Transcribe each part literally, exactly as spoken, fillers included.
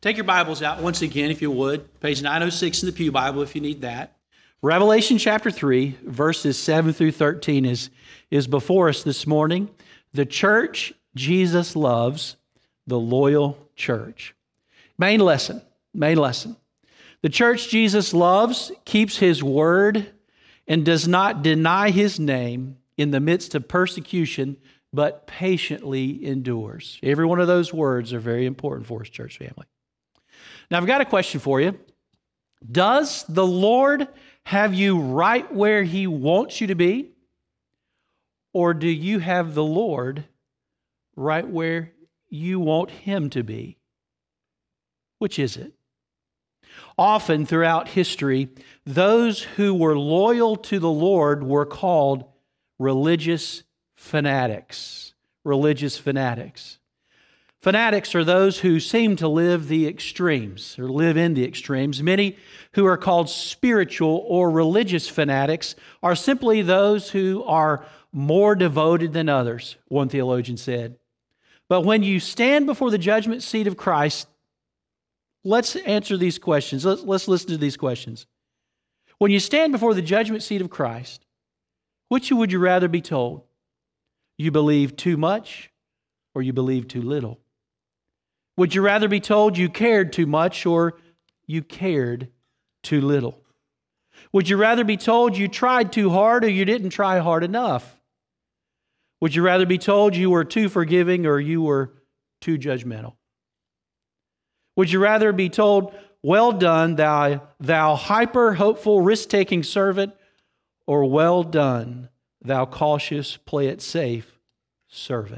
Take your Bibles out once again, if you would. Page nine oh six in the Pew Bible, if you need that. Revelation chapter three, verses seven through thirteen is, is before us this morning. The church Jesus loves, the loyal church. Main lesson, main lesson. The church Jesus loves keeps His word and does not deny His name in the midst of persecution, but patiently endures. Every one of those words are very important for us, church family. Now, I've got a question for you. Does the Lord have you right where He wants you to be? Or do you have the Lord right where you want Him to be? Which is it? Often throughout history, those who were loyal to the Lord were called religious fanatics. Religious fanatics. Fanatics are those who seem to live the extremes or live in the extremes. Many who are called spiritual or religious fanatics are simply those who are more devoted than others, one theologian said. But when you stand before the judgment seat of Christ, let's answer these questions. Let's, let's listen to these questions. When you stand before the judgment seat of Christ, which would you rather be told? You believe too much or you believe too little? Would you rather be told you cared too much or you cared too little? Would you rather be told you tried too hard or you didn't try hard enough? Would you rather be told you were too forgiving or you were too judgmental? Would you rather be told, well done, thou, thou hyper-hopeful, risk-taking servant, or well done, thou cautious, play-it-safe servant?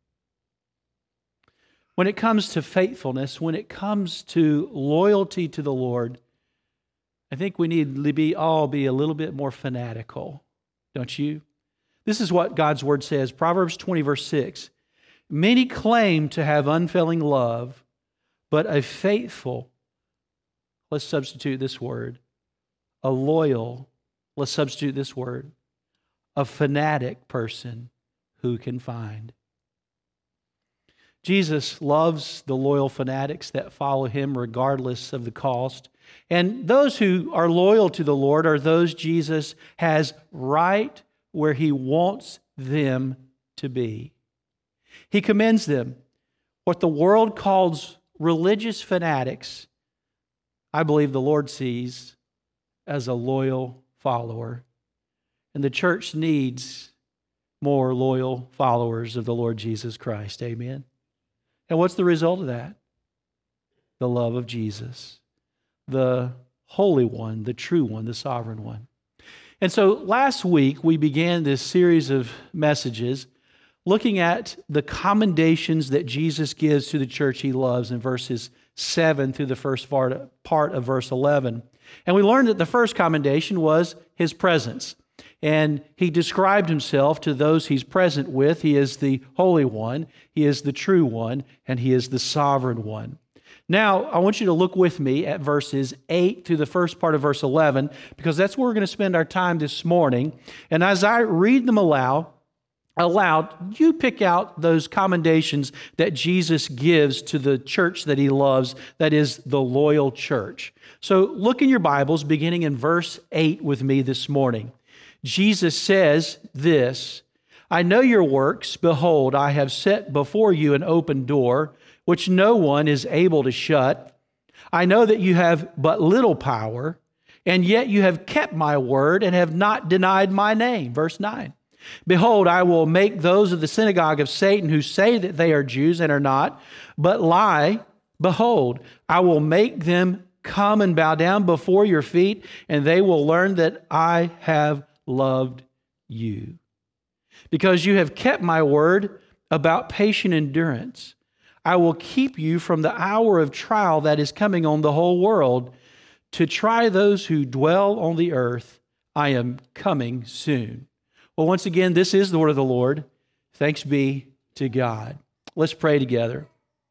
When it comes to faithfulness, when it comes to loyalty to the Lord, I think we need to be all be a little bit more fanatical, don't you? This is what God's Word says, Proverbs twenty, verse six. Many claim to have unfailing love, but a faithful, let's substitute this word, a loyal, let's substitute this word, a fanatic person who can find. Jesus loves the loyal fanatics that follow Him regardless of the cost. And those who are loyal to the Lord are those Jesus has right where He wants them to be. He commends them. What the world calls religious fanatics, I believe the Lord sees as a loyal follower. And the church needs more loyal followers of the Lord Jesus Christ. Amen. And what's the result of that? The love of Jesus, the Holy One, the true one, the sovereign one. And so last week we began this series of messages looking at the commendations that Jesus gives to the church He loves in verses seven through the first part of verse eleven. And we learned that the first commendation was His presence. And He described Himself to those He's present with. He is the Holy One, He is the true one, and He is the sovereign one. Now, I want you to look with me at verses eight through the first part of verse eleven, because that's where we're going to spend our time this morning. And as I read them aloud, aloud, you pick out those commendations that Jesus gives to the church that He loves, that is the loyal church. So look in your Bibles, beginning in verse eight with me this morning. Jesus says this, I know your works. Behold, I have set before you an open door, which no one is able to shut. I know that you have but little power, and yet you have kept my word and have not denied my name. Verse nine. Behold, I will make those of the synagogue of Satan who say that they are Jews and are not, but lie. Behold, I will make them come and bow down before your feet, and they will learn that I have loved you. Because you have kept my word about patient endurance, I will keep you from the hour of trial that is coming on the whole world to try those who dwell on the earth. I am coming soon. Well, once again, this is the word of the Lord. Thanks be to God. Let's pray together.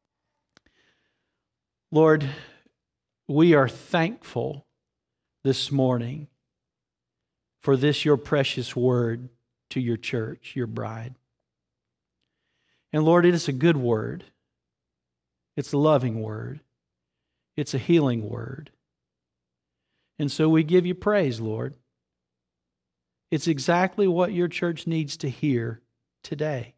Lord, we are thankful this morning for this, your precious word to your church, your bride. And Lord, it is a good word. It's a loving word. It's a healing word. And so we give you praise, Lord. It's exactly what your church needs to hear today.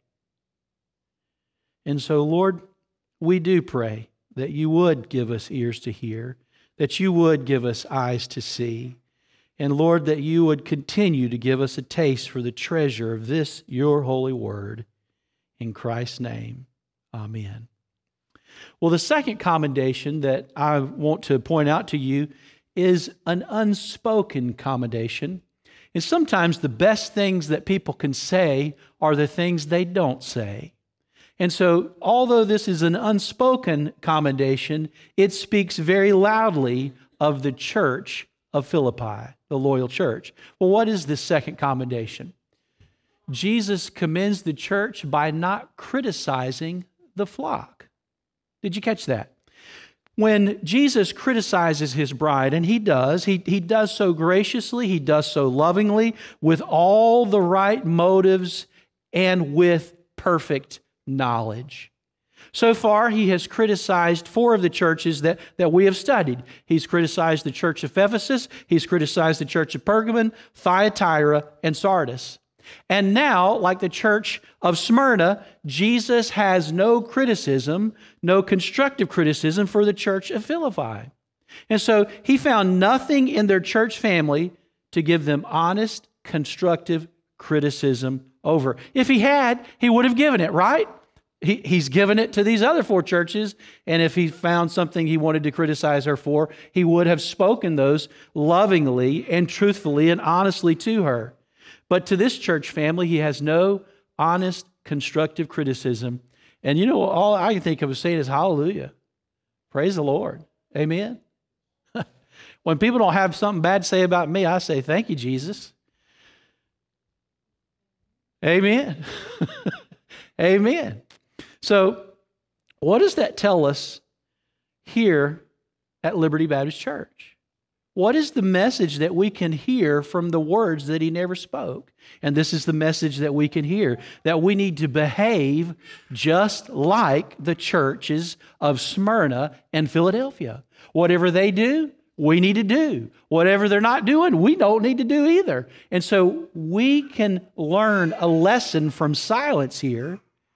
And so, Lord, we do pray that you would give us ears to hear, that you would give us eyes to see, and Lord, that you would continue to give us a taste for the treasure of this, your holy word. In Christ's name, amen. Well, the second commendation that I want to point out to you is an unspoken commendation. And sometimes the best things that people can say are the things they don't say. And so, although this is an unspoken commendation, it speaks very loudly of the church of Philippi, the loyal church. Well, what is this second commendation? Jesus commends the church by not criticizing the flock. Did you catch that? When Jesus criticizes his bride, and he does, he, he does so graciously, he does so lovingly, with all the right motives and with perfect knowledge. So far, he has criticized four of the churches that, that we have studied. He's criticized the church of Ephesus, he's criticized the church of Pergamon, Thyatira, and Sardis. And now, like the church of Smyrna, Jesus has no criticism, no constructive criticism for the church of Philippi. And so he found nothing in their church family to give them honest, constructive criticism over. If he had, he would have given it, right? He, he's given it to these other four churches, and if he found something he wanted to criticize her for, he would have spoken those lovingly and truthfully and honestly to her. But to this church family, he has no honest, constructive criticism. And you know, all I can think of is saying is hallelujah. Praise the Lord. Amen. When people don't have something bad to say about me, I say, thank you, Jesus. Amen. Amen. So, what does that tell us here at Liberty Baptist Church? What is the message that we can hear from the words that he never spoke? And this is the message that we can hear, that we need to behave just like the churches of Smyrna and Philadelphia. Whatever they do, we need to do. Whatever they're not doing, we don't need to do either. And so we can learn a lesson from silence here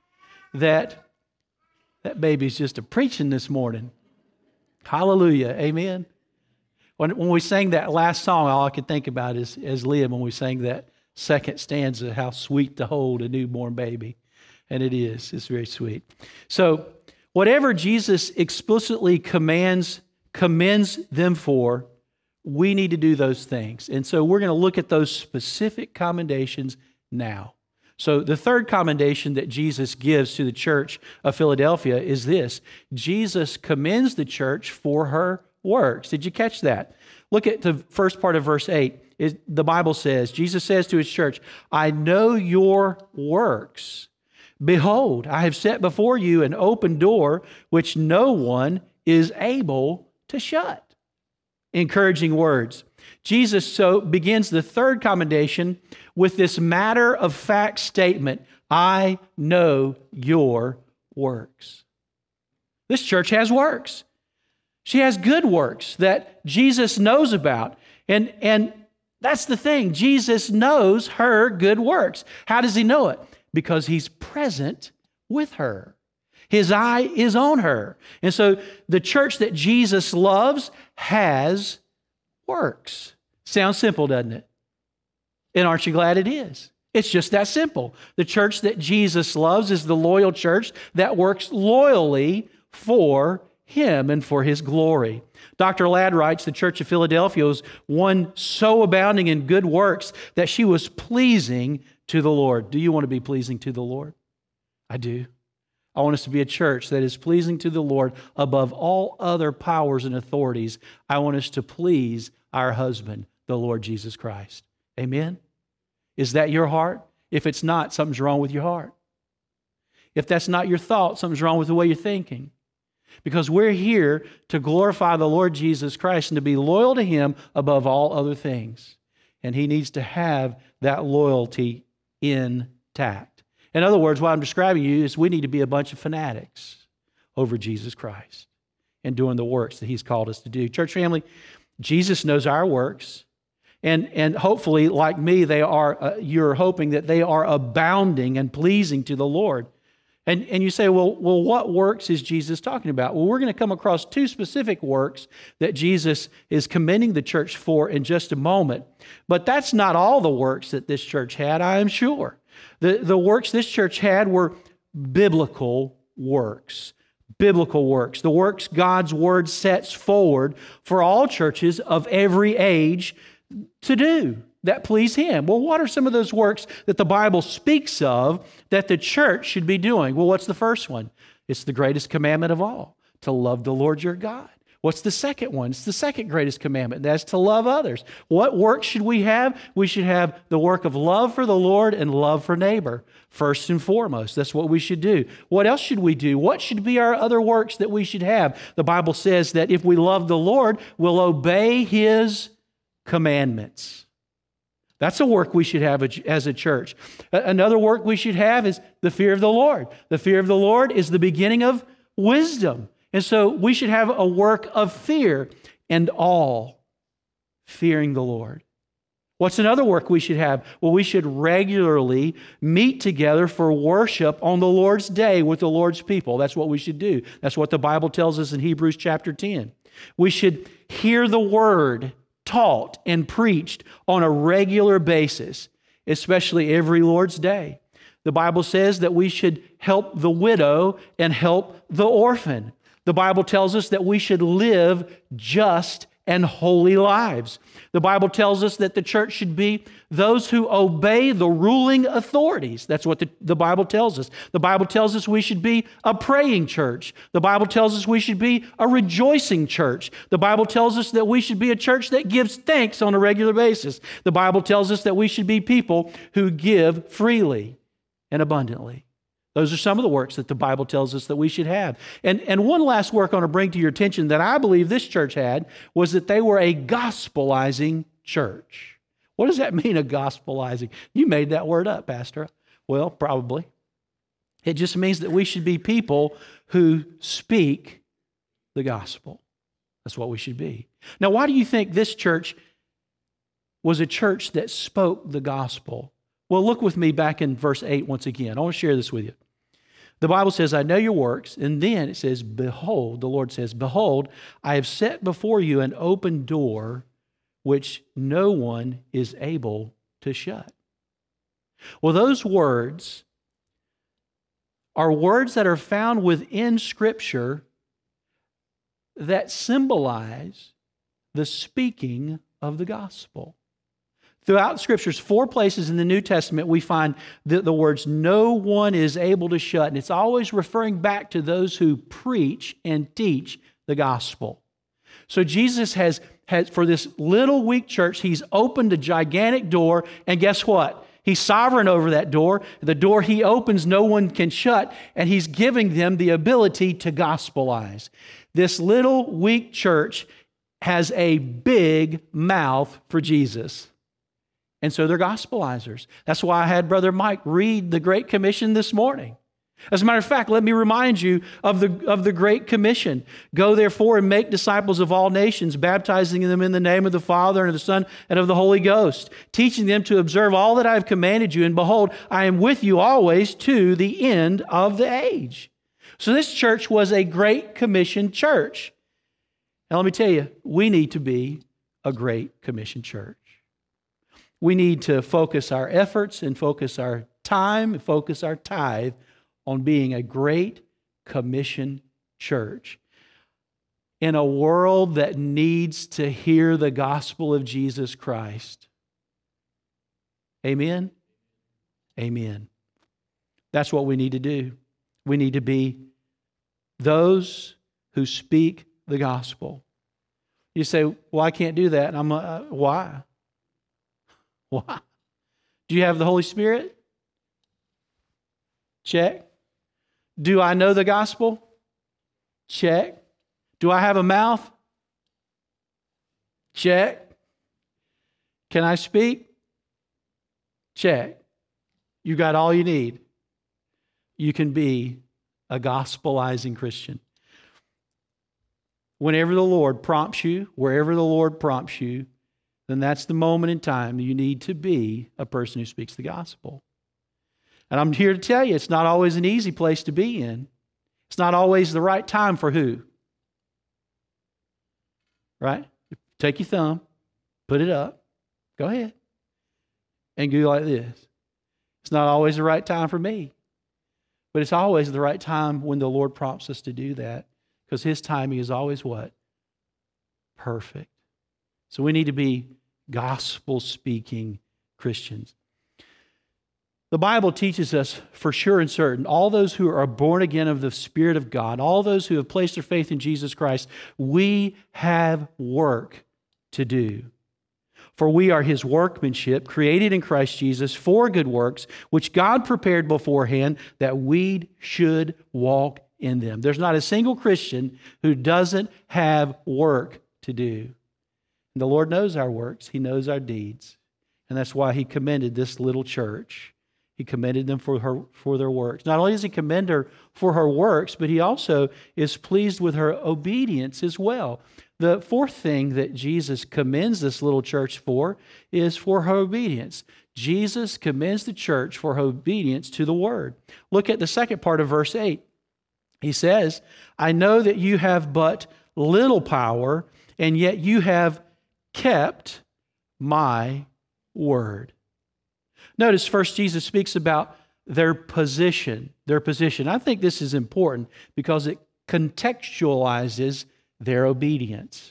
that that baby's just a preaching this morning. Hallelujah. Amen. When, when we sang that last song, all I could think about is, is Leah, when we sang that second stanza, how sweet to hold a newborn baby. And it is. It's very sweet. So whatever Jesus explicitly commands, commends them for, we need to do those things. And so we're going to look at those specific commendations now. So the third commendation that Jesus gives to the church of Philadelphia is this. Jesus commends the church for her works. Did you catch that? Look at the first part of verse eight. It, the Bible says, Jesus says to his church, I know your works. Behold, I have set before you an open door which no one is able to shut. Encouraging words. Jesus so begins the third commendation with this matter-of-fact statement, I know your works. This church has works. She has good works that Jesus knows about. And, and that's the thing. Jesus knows her good works. How does he know it? Because he's present with her. His eye is on her. And so the church that Jesus loves has works. Sounds simple, doesn't it? And aren't you glad it is? It's just that simple. The church that Jesus loves is the loyal church that works loyally for him and for his glory. Doctor Ladd writes, the church of Philadelphia was one so abounding in good works that she was pleasing to the Lord. Do you want to be pleasing to the Lord? I do. I want us to be a church that is pleasing to the Lord above all other powers and authorities. I want us to please our husband, the Lord Jesus Christ. Amen? Is that your heart? If it's not, something's wrong with your heart. If that's not your thought, something's wrong with the way you're thinking. Because we're here to glorify the Lord Jesus Christ and to be loyal to him above all other things. And he needs to have that loyalty intact. In other words, what I'm describing to you is we need to be a bunch of fanatics over Jesus Christ. and doing the works that He's called us to do. Church family, Jesus knows our works. And, and hopefully, like me, they are. Uh, you're hoping that they are abounding and pleasing to the Lord. And, and you say, well, well, what works is Jesus talking about? Well, we're going to come across two specific works that Jesus is commending the church for in just a moment. But that's not all the works that this church had, I am sure. The, the works this church had were biblical works. Biblical works. The works God's Word sets forward for all churches of every age to do that please Him. Well, what are some of those works that the Bible speaks of that the church should be doing? Well, what's the first one? It's the greatest commandment of all, to love the Lord your God. What's the second one? It's the second greatest commandment. That's to love others. What work should we have? We should have the work of love for the Lord and love for neighbor, first and foremost. That's what we should do. What else should we do? What should be our other works that we should have? The Bible says that if we love the Lord, we'll obey His commandments. That's a work we should have as a church. Another work we should have is the fear of the Lord. The fear of the Lord is the beginning of wisdom. And so we should have a work of fear and awe, fearing the Lord. What's another work we should have? Well, we should regularly meet together for worship on the Lord's day with the Lord's people. That's what we should do. That's what the Bible tells us in Hebrews chapter ten. We should hear the Word taught and preached on a regular basis, especially every Lord's Day. The Bible says that we should help the widow and help the orphan. The Bible tells us that we should live just and holy lives. The Bible tells us that the church should be those who obey the ruling authorities. That's what the, the Bible tells us. The Bible tells us we should be a praying church. The Bible tells us we should be a rejoicing church. The Bible tells us that we should be a church that gives thanks on a regular basis. The Bible tells us that we should be people who give freely and abundantly. Those are some of the works that the Bible tells us that we should have. And, and one last work I want to bring to your attention that I believe this church had was that they were a gospelizing church. What does that mean, a gospelizing? You made that word up, Pastor. Well, probably. It just means that we should be people who speak the gospel. That's what we should be. Now, why do you think this church was a church that spoke the gospel? Well, look with me back in verse eight once again. I want to share this with you. The Bible says, I know your works, and then it says, behold, the Lord says, behold, I have set before you an open door which no one is able to shut. Well, those words are words that are found within Scripture that symbolize the speaking of the gospel. Throughout Scriptures, four places in the New Testament, we find the, the words, no one is able to shut. And it's always referring back to those who preach and teach the gospel. So Jesus has, has, for this little weak church, He's opened a gigantic door. And guess what? He's sovereign over that door. The door He opens, no one can shut. And He's giving them the ability to gospelize. This little weak church has a big mouth for Jesus. And so they're gospelizers. That's why I had Brother Mike read the Great Commission this morning. As a matter of fact, let me remind you of the, of the Great Commission. Go therefore and make disciples of all nations, baptizing them in the name of the Father and of the Son and of the Holy Ghost, teaching them to observe all that I have commanded you. And behold, I am with you always to the end of the age. So this church was a Great Commission church. Now let me tell you, we need to be a Great Commission church. We need to focus our efforts and focus our time and focus our tithe on being a Great Commission church in a world that needs to hear the gospel of Jesus Christ. Amen? Amen. That's what we need to do. We need to be those who speak the gospel. You say, well, I can't do that. And I'm, uh, why? Why? Do you have the Holy Spirit? Check. Do I know the gospel? Check. Do I have a mouth? Check. Can I speak? Check. You got all you need. You can be a gospelizing Christian. whenever the Lord prompts you, wherever the Lord prompts you, then that's the moment in time you need to be a person who speaks the gospel. And I'm here to tell you, it's not always an easy place to be in. It's not always the right time for who? Right? Take your thumb, put it up, go ahead, and go like this. It's not always the right time for me, but it's always the right time when the Lord prompts us to do that, because His timing is always what? Perfect. So we need to be gospel-speaking Christians. The Bible teaches us for sure and certain, all those who are born again of the Spirit of God, all those who have placed their faith in Jesus Christ, we have work to do. For we are His workmanship, created in Christ Jesus for good works, which God prepared beforehand that we should walk in them. There's not a single Christian who doesn't have work to do. And the Lord knows our works. He knows our deeds. And that's why He commended this little church. He commended them for her for their works. Not only does He commend her for her works, but He also is pleased with her obedience as well. The fourth thing that Jesus commends this little church for is for her obedience. Jesus commends the church for her obedience to the Word. Look at the second part of verse eight. He says, I know that you have but little power, and yet you have kept my word. Notice first Jesus speaks about their position, their position. I think this is important because it contextualizes their obedience.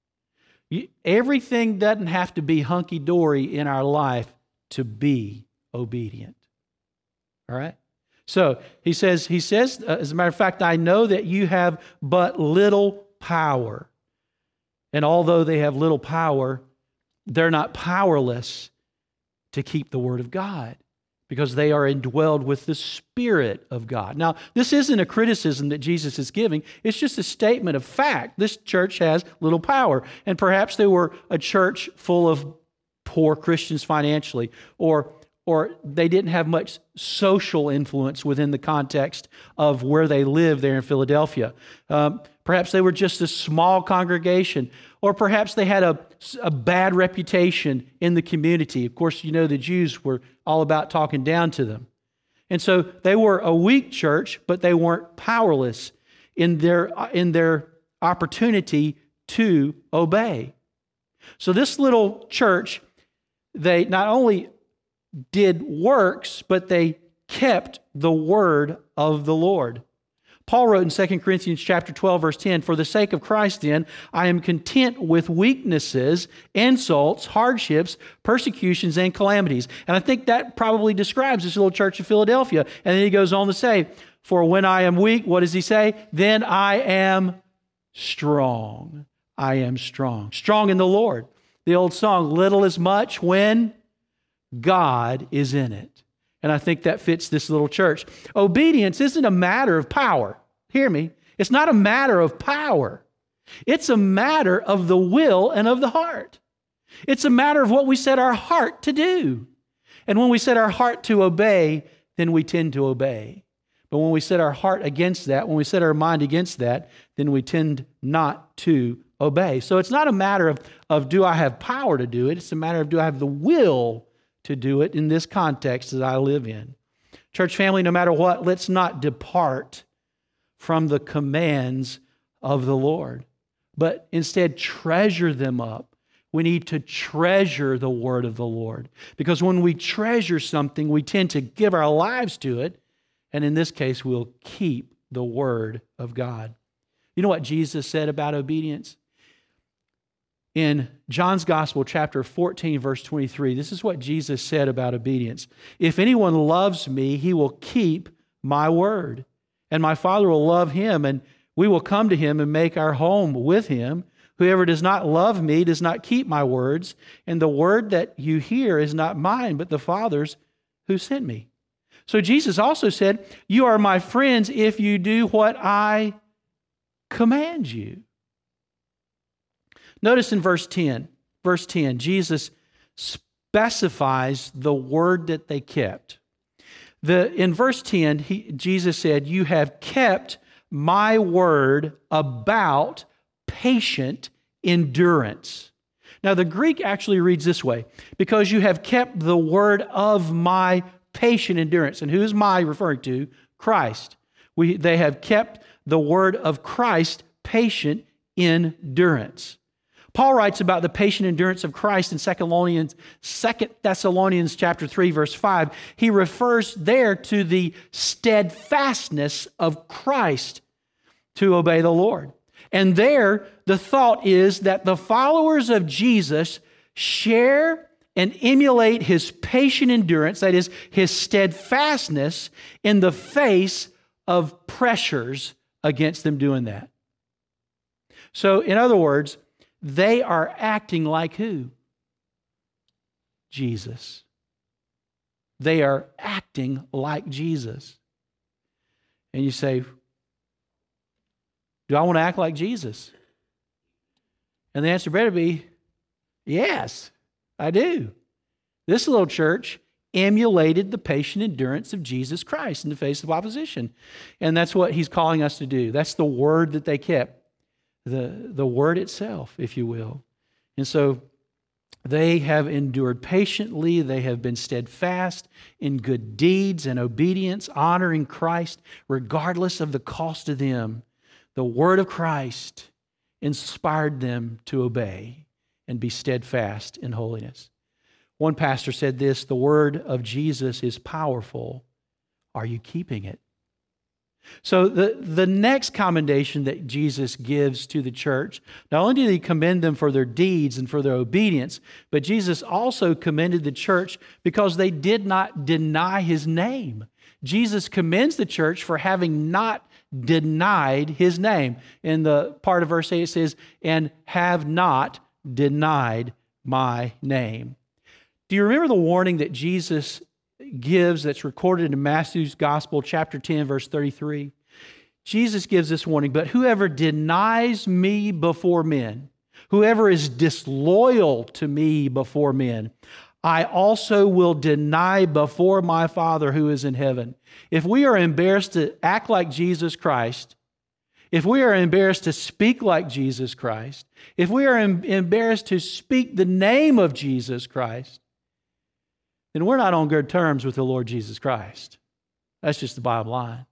Everything doesn't have to be hunky-dory in our life to be obedient. All right? So he says, he says, uh, as a matter of fact, I know that you have but little power. And although they have little power, they're not powerless to keep the Word of God because they are indwelled with the Spirit of God. Now, this isn't a criticism that Jesus is giving. It's just a statement of fact. This church has little power. And perhaps they were a church full of poor Christians financially, or or they didn't have much social influence within the context of where they lived there in Philadelphia. Um, perhaps they were just a small congregation, or perhaps they had a, a bad reputation in the community. Of course, you know the Jews were all about talking down to them. And so they were a weak church, but they weren't powerless in their, in their opportunity to obey. So this little church, they not only did works, but they kept the word of the Lord. Paul wrote in Second Corinthians chapter twelve, verse ten, for the sake of Christ then, I am content with weaknesses, insults, hardships, persecutions, and calamities. And I think that probably describes this little church of Philadelphia. And then he goes on to say, for when I am weak, what does he say? Then I am strong. I am strong. Strong in the Lord. The old song, little is much when God is in it. And I think that fits this little church. Obedience isn't a matter of power. Hear me. It's not a matter of power. It's a matter of the will and of the heart. It's a matter of what we set our heart to do. And when we set our heart to obey, then we tend to obey. But when we set our heart against that, when we set our mind against that, then we tend not to obey. So it's not a matter of, of do I have power to do it? It's a matter of do I have the will to do it in this context that I live in. Church family, no matter what, let's not depart from the commands of the Lord, but instead treasure them up. We need to treasure the word of the Lord, because when we treasure something, we tend to give our lives to it, and in this case, we'll keep the word of God. You know what Jesus said about obedience? In John's Gospel, chapter fourteen, verse twenty-three, this is what Jesus said about obedience. If anyone loves me, he will keep my word, and my Father will love him, and we will come to him and make our home with him. Whoever does not love me does not keep my words, and the word that you hear is not mine, but the Father's who sent me. So Jesus also said, you are my friends if you do what I command you. Notice in verse ten, verse ten, Jesus specifies the word that they kept. The, in verse ten, he, Jesus said, you have kept my word about patient endurance. Now, the Greek actually reads this way, because you have kept the word of my patient endurance. And who is my referring to? Christ. We, they have kept the word of Christ, patient endurance. Paul writes about the patient endurance of Christ in Second Thessalonians, Second Thessalonians chapter three, verse five. He refers there to the steadfastness of Christ to obey the Lord. And there, the thought is that the followers of Jesus share and emulate his patient endurance, that is, his steadfastness in the face of pressures against them doing that. So, in other words, they are acting like who? Jesus. They are acting like Jesus. And you say, do I want to act like Jesus? And the answer better be, yes, I do. This little church emulated the patient endurance of Jesus Christ in the face of opposition. And that's what he's calling us to do. That's the word that they kept. The, the word itself, if you will. And so they have endured patiently. They have been steadfast in good deeds and obedience, honoring Christ, regardless of the cost to them. The word of Christ inspired them to obey and be steadfast in holiness. One pastor said this, the word of Jesus is powerful. Are you keeping it? So the, the next commendation that Jesus gives to the church, not only did he commend them for their deeds and for their obedience, but Jesus also commended the church because they did not deny his name. Jesus commends the church for having not denied his name. In the part of verse eight it says, and have not denied my name. Do you remember the warning that Jesus gives that's recorded in Matthew's Gospel, chapter ten, verse thirty-three? Jesus gives this warning, but whoever denies me before men, whoever is disloyal to me before men, I also will deny before my Father who is in heaven. If we are embarrassed to act like Jesus Christ, if we are embarrassed to speak like Jesus Christ, if we are em- embarrassed to speak the name of Jesus Christ, then we're not on good terms with the Lord Jesus Christ. That's just the bottom line.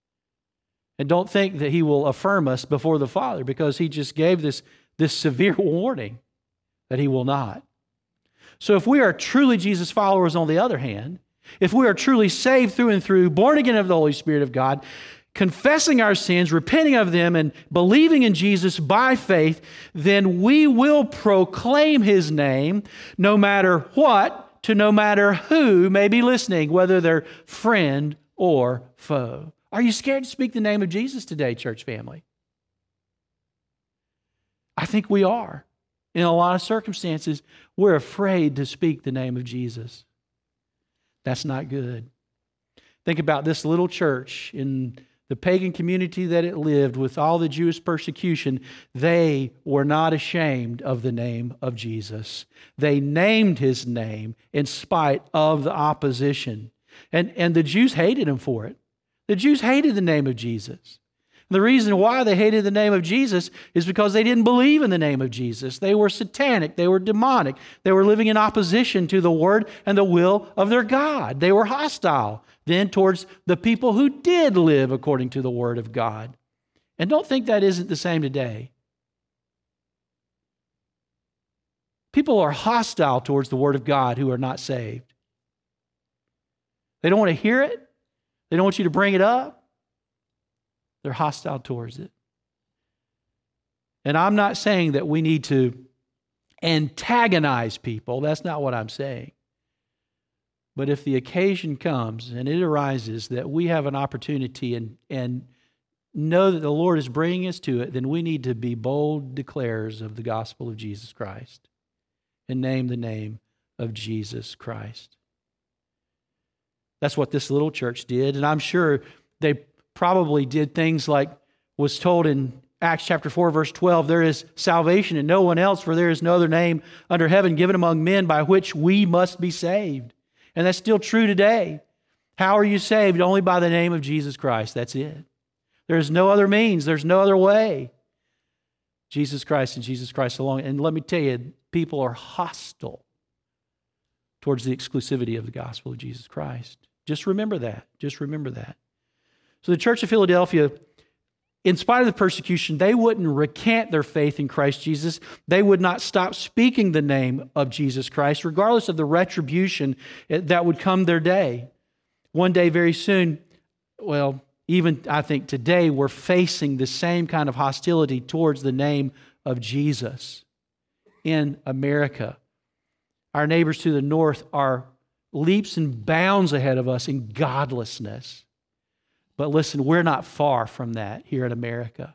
And don't think that he will affirm us before the Father, because he just gave this, this severe warning that he will not. So if we are truly Jesus followers, on the other hand, if we are truly saved through and through, born again of the Holy Spirit of God, confessing our sins, repenting of them, and believing in Jesus by faith, then we will proclaim his name no matter what, to no matter who may be listening, whether they're friend or foe. Are you scared to speak the name of Jesus today, church family? I think we are. In a lot of circumstances, we're afraid to speak the name of Jesus. That's not good. Think about this little church in the pagan community that it lived with all the Jewish persecution. They were not ashamed of the name of Jesus. They named his name in spite of the opposition. And, and the Jews hated him for it. The Jews hated the name of Jesus. The reason why they hated the name of Jesus is because they didn't believe in the name of Jesus. They were satanic. They were demonic. They were living in opposition to the word and the will of their God. They were hostile then towards the people who did live according to the word of God. And don't think that isn't the same today. People are hostile towards the word of God who are not saved. They don't want to hear it. They don't want you to bring it up. They're hostile towards it. And I'm not saying that we need to antagonize people. That's not what I'm saying. But if the occasion comes and it arises that we have an opportunity and, and know that the Lord is bringing us to it, then we need to be bold declarers of the gospel of Jesus Christ and name the name of Jesus Christ. That's what this little church did. And I'm sure they probably did things like was told in Acts chapter four, verse twelve, there is salvation in no one else, for there is no other name under heaven given among men by which we must be saved. And that's still true today. How are you saved? Only by the name of Jesus Christ. That's it. There's no other means. There's no other way. Jesus Christ and Jesus Christ alone. And let me tell you, people are hostile towards the exclusivity of the gospel of Jesus Christ. Just remember that. Just remember that. So the Church of Philadelphia, in spite of the persecution, they wouldn't recant their faith in Christ Jesus. They would not stop speaking the name of Jesus Christ, regardless of the retribution that would come their day. One day, very soon, well, even I think today, we're facing the same kind of hostility towards the name of Jesus in America. Our neighbors to the north are leaps and bounds ahead of us in godlessness. But listen, we're not far from that here in America.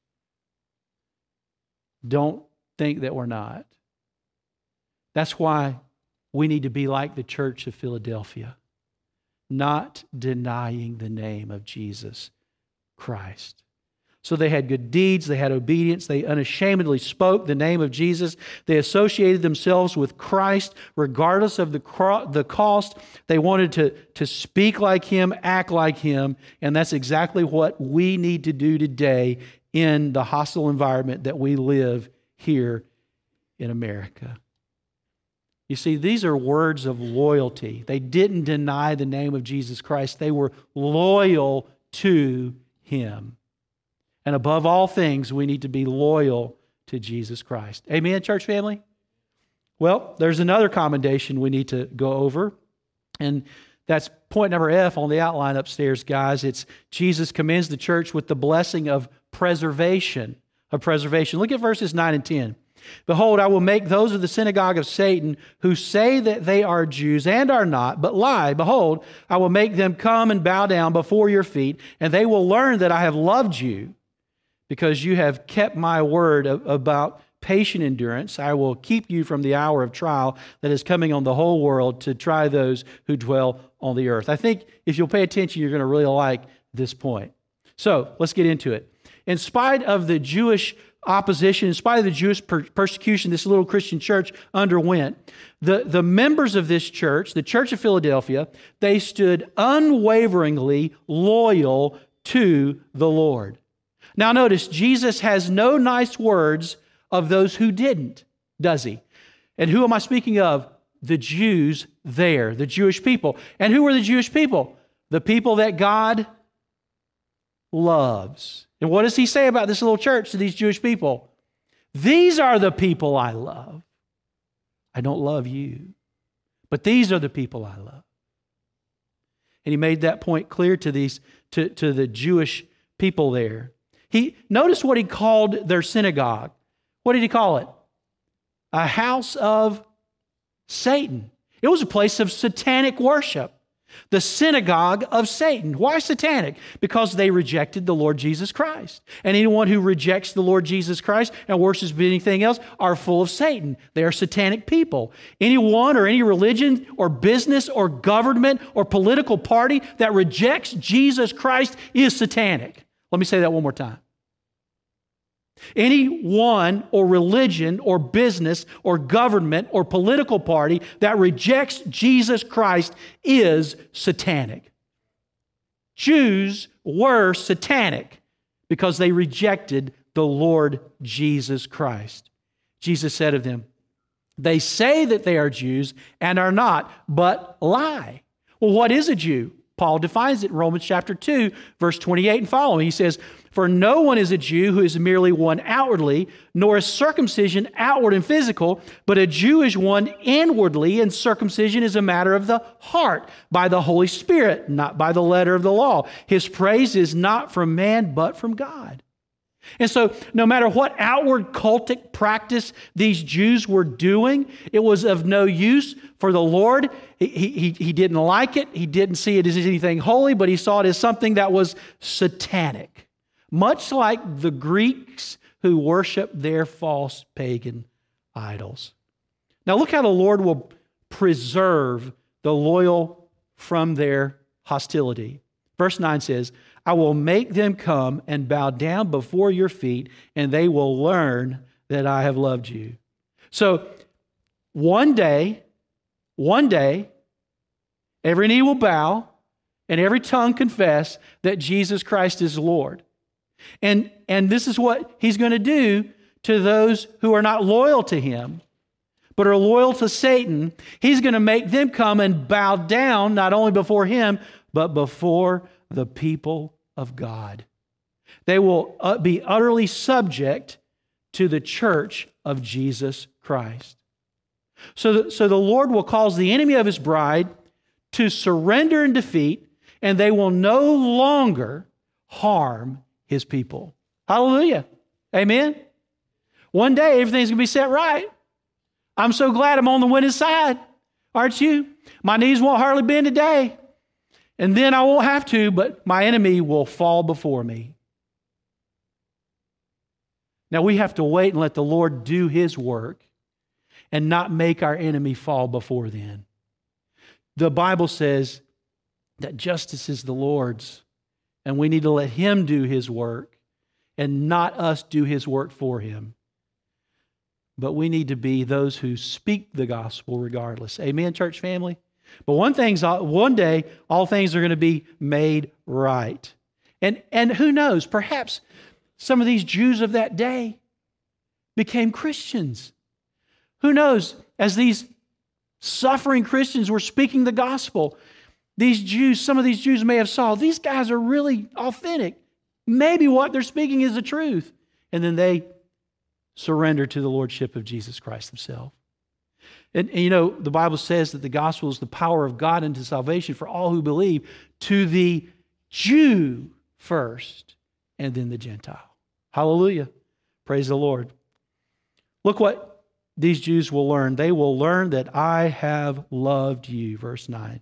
Don't think that we're not. That's why we need to be like the Church of Philadelphia, not denying the name of Jesus Christ. So they had good deeds, they had obedience, they unashamedly spoke the name of Jesus. They associated themselves with Christ regardless of the, cro- the cost. They wanted to, to speak like Him, act like Him, and that's exactly what we need to do today in the hostile environment that we live here in America. You see, these are words of loyalty. They didn't deny the name of Jesus Christ. They were loyal to Him. And above all things, we need to be loyal to Jesus Christ. Amen, church family? Well, there's another commendation we need to go over. And that's point number F on the outline upstairs, guys. It's Jesus commends the church with the blessing of preservation. Of preservation. Look at verses nine and ten. Behold, I will make those of the synagogue of Satan who say that they are Jews and are not, but lie. Behold, I will make them come and bow down before your feet, and they will learn that I have loved you. Because you have kept my word about patient endurance, I will keep you from the hour of trial that is coming on the whole world to try those who dwell on the earth. I think if you'll pay attention, you're going to really like this point. So let's get into it. In spite of the Jewish opposition, in spite of the Jewish per- persecution this little Christian church underwent, the, the members of this church, the Church of Philadelphia, they stood unwaveringly loyal to the Lord. Now notice, Jesus has no nice words of those who didn't, does He? And who am I speaking of? The Jews there, the Jewish people. And who were the Jewish people? The people that God loves. And what does He say about this little church to these Jewish people? These are the people I love. I don't love you, but these are the people I love. And He made that point clear to these, to, to the Jewish people there. He notice what He called their synagogue. What did He call it? A house of Satan. It was a place of satanic worship. The synagogue of Satan. Why satanic? Because they rejected the Lord Jesus Christ. And anyone who rejects the Lord Jesus Christ and worships anything else are full of Satan. They are satanic people. Anyone or any religion or business or government or political party that rejects Jesus Christ is satanic. Let me say that one more time. Anyone or religion or business or government or political party that rejects Jesus Christ is satanic. Jews were satanic because they rejected the Lord Jesus Christ. Jesus said of them, they say that they are Jews and are not, but lie. Well, what is a Jew? Paul defines it in Romans chapter two, verse twenty-eight and following. He says, for no one is a Jew who is merely one outwardly, nor is circumcision outward and physical, but a Jew is one inwardly, and circumcision is a matter of the heart, by the Holy Spirit, not by the letter of the law. His praise is not from man, but from God. And so no matter what outward cultic practice these Jews were doing, it was of no use for the Lord. He, he, he didn't like it. He didn't see it as anything holy, but He saw it as something that was satanic. Much like the Greeks who worship their false pagan idols. Now look how the Lord will preserve the loyal from their hostility. Verse nine says, I will make them come and bow down before your feet, and they will learn that I have loved you. So one day, one day, every knee will bow and every tongue confess that Jesus Christ is Lord. And, and this is what He's going to do to those who are not loyal to him, but are loyal to Satan, he's going to make them come and bow down not only before him, but before the people of God. They will be utterly subject to the church of Jesus Christ. So the, so the Lord will cause the enemy of his bride to surrender and defeat, and they will no longer harm his people. Hallelujah. Amen. One day, everything's going to be set right. I'm so glad I'm on the winning side. Aren't you? My knees won't hardly bend today. And then I won't have to, but my enemy will fall before me. Now we have to wait and let the Lord do his work and not make our enemy fall before then. The Bible says that justice is the Lord's, and we need to let him do his work and not us do his work for him. But we need to be those who speak the gospel regardless. Amen, church family? But one thing's one day, all things are going to be made right. And, and who knows, perhaps some of these Jews of that day became Christians. Who knows, as these suffering Christians were speaking the gospel, these Jews, some of these Jews may have saw, these guys are really authentic. Maybe what they're speaking is the truth. And then they surrender to the lordship of Jesus Christ himself. And, and you know, the Bible says that the gospel is the power of God unto salvation for all who believe, to the Jew first, and then the Gentile. Hallelujah. Praise the Lord. Look what these Jews will learn. They will learn that I have loved you. Verse nine.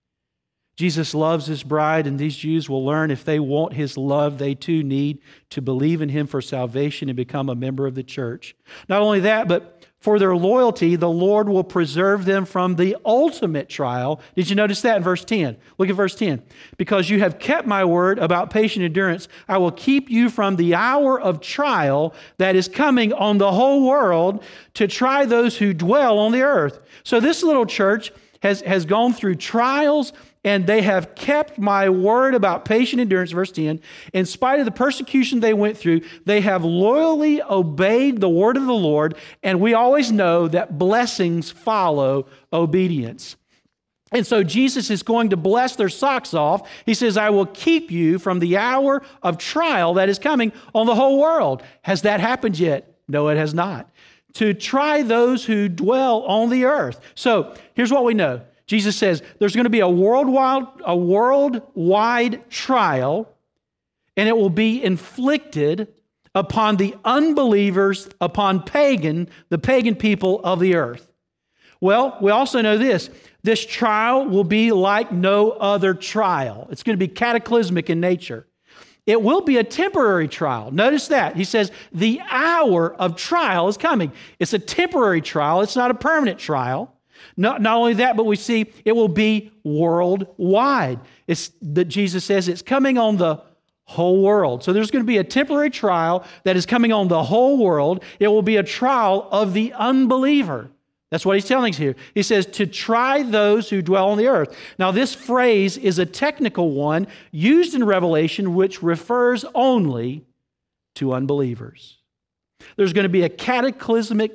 Jesus loves his bride, and these Jews will learn if they want his love, they too need to believe in him for salvation and become a member of the church. Not only that, but for their loyalty, the Lord will preserve them from the ultimate trial. Did you notice that in verse ten? Look at verse ten. Because you have kept my word about patient endurance, I will keep you from the hour of trial that is coming on the whole world to try those who dwell on the earth. So this little church has, has gone through trials, and they have kept my word about patient endurance, verse ten. In spite of the persecution they went through, they have loyally obeyed the word of the Lord, and we always know that blessings follow obedience. And so Jesus is going to bless their socks off. He says, I will keep you from the hour of trial that is coming on the whole world. Has that happened yet? No, it has not. To try those who dwell on the earth. So here's what we know. Jesus says there's going to be a worldwide, a worldwide trial, and it will be inflicted upon the unbelievers, upon pagan, the pagan people of the earth. Well, we also know this. This trial will be like no other trial. It's going to be cataclysmic in nature. It will be a temporary trial. Notice that. He says the hour of trial is coming. It's a temporary trial. It's not a permanent trial. Not, not only that, but we see it will be worldwide. It's that Jesus says it's coming on the whole world. So there's going to be a temporary trial that is coming on the whole world. It will be a trial of the unbeliever. That's what he's telling us here. He says to try those who dwell on the earth. Now this phrase is a technical one used in Revelation which refers only to unbelievers. There's going to be a cataclysmic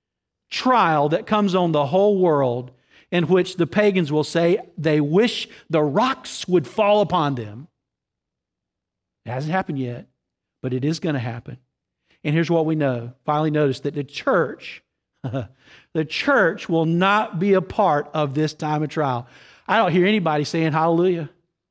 trial that comes on the whole world in which the pagans will say they wish the rocks would fall upon them. It hasn't happened yet, but it is going to happen. And here's what we know. Finally notice that the church, the church will not be a part of this time of trial. I don't hear anybody saying hallelujah.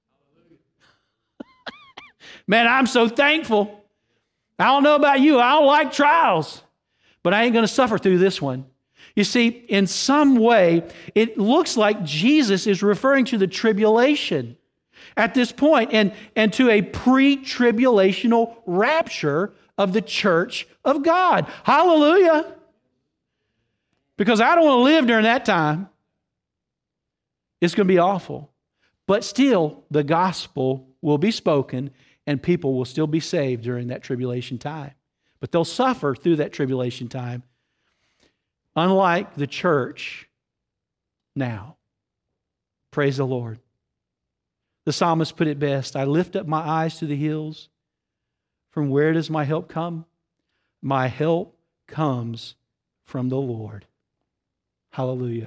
Man, I'm so thankful. I don't know about you. I don't like trials, but I ain't going to suffer through this one. You see, in some way, it looks like Jesus is referring to the tribulation at this point and, and to a pre-tribulational rapture of the church of God. Hallelujah! Because I don't want to live during that time. It's going to be awful. But still, the gospel will be spoken and people will still be saved during that tribulation time. But they'll suffer through that tribulation time. Unlike the church now. Praise the Lord. The psalmist put it best. I lift up my eyes to the hills. From where does my help come? My help comes from the Lord. Hallelujah.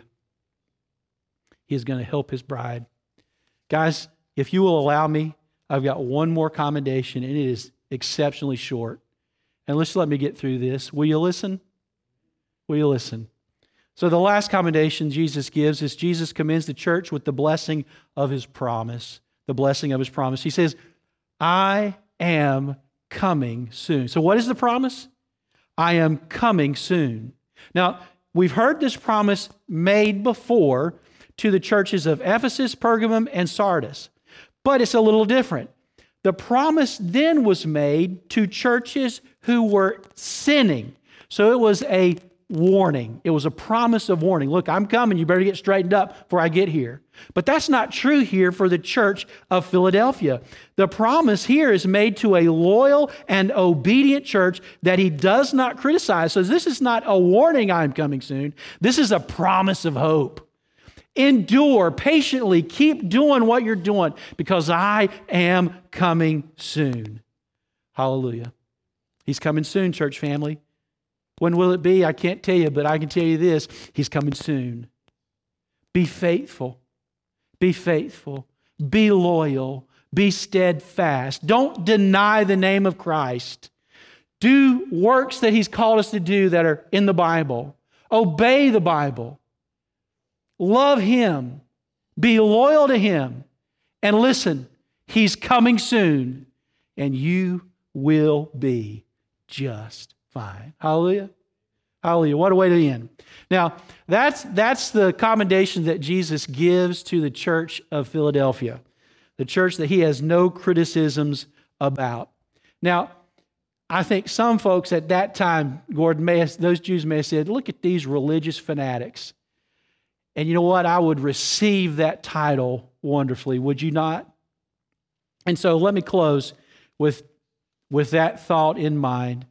He is going to help His bride. Guys, if you will allow me, I've got one more commendation, and it is exceptionally short. And let's let me get through this. Will you listen? Will you listen? So the last commendation Jesus gives is Jesus commends the church with the blessing of His promise. The blessing of His promise. He says, I am coming soon. So what is the promise? I am coming soon. Now, we've heard this promise made before to the churches of Ephesus, Pergamum, and Sardis. But it's a little different. The promise then was made to churches who were sinning. So it was a warning. It was a promise of warning. Look, I'm coming. You better get straightened up before I get here. But that's not true here for the church of Philadelphia. The promise here is made to a loyal and obedient church that He does not criticize. So this is not a warning, I'm coming soon. This is a promise of hope. Endure patiently. Keep doing what you're doing because I am coming soon. Hallelujah. He's coming soon, church family. When will it be? I can't tell you, but I can tell you this. He's coming soon. Be faithful. Be faithful. Be loyal. Be steadfast. Don't deny the name of Christ. Do works that He's called us to do that are in the Bible. Obey the Bible. Love Him. Be loyal to Him. And listen, He's coming soon, and you will be just fine. Hallelujah. Hallelujah. What a way to end. Now, that's, that's the commendation that Jesus gives to the church of Philadelphia, the church that He has no criticisms about. Now, I think some folks at that time, Gordon, may have, those Jews may have said, look at these religious fanatics. And you know what? I would receive that title wonderfully, would you not? And so let me close with, with that thought in mind.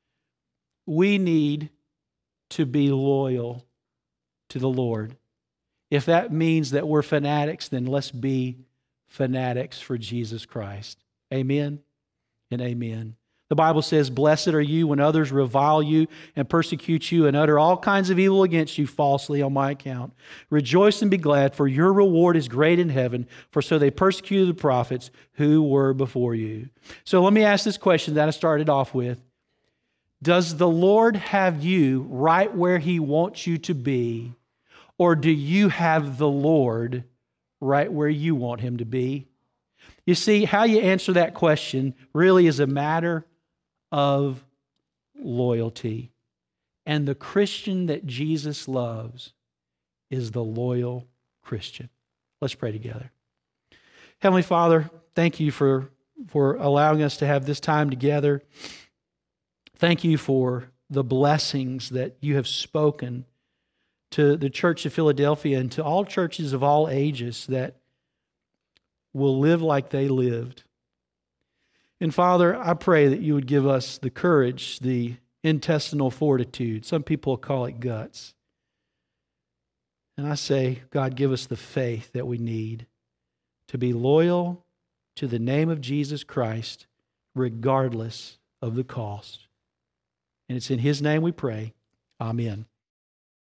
We need to be loyal to the Lord. If that means that we're fanatics, then let's be fanatics for Jesus Christ. Amen and amen. The Bible says, blessed are you when others revile you and persecute you and utter all kinds of evil against you falsely on my account. Rejoice and be glad, for your reward is great in heaven, for so they persecuted the prophets who were before you. So let me ask this question that I started off with. Does the Lord have you right where He wants you to be, or do you have the Lord right where you want Him to be? You see, how you answer that question really is a matter of loyalty. And the Christian that Jesus loves is the loyal Christian. Let's pray together. Heavenly Father, thank you for, for allowing us to have this time together. Thank you for the blessings that you have spoken to the church of Philadelphia and to all churches of all ages that will live like they lived. And Father, I pray that you would give us the courage, the intestinal fortitude. Some people call it guts. And I say, God, give us the faith that we need to be loyal to the name of Jesus Christ, regardless of the cost. And it's in His name we pray. Amen.